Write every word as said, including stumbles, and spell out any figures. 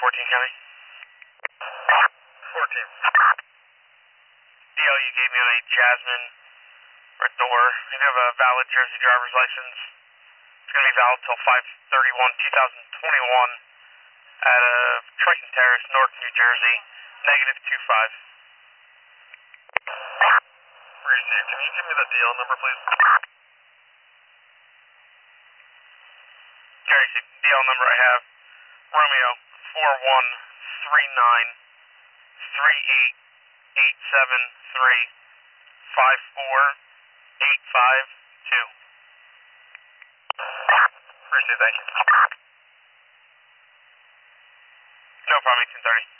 fourteen County. fourteen. D L you gave me on a Jasmine or door. You have a valid Jersey driver's license. It's going to be valid till five thirty-one twenty twenty-one at uh, Triton Terrace, Newark, New Jersey, negative two five. Received. Can you give me the D L number, please? Gary, D L number I have Romeo four one three nine three eight eight seven three five four eight five two. Appreciate it, thank you. No problem, eighteen thirty.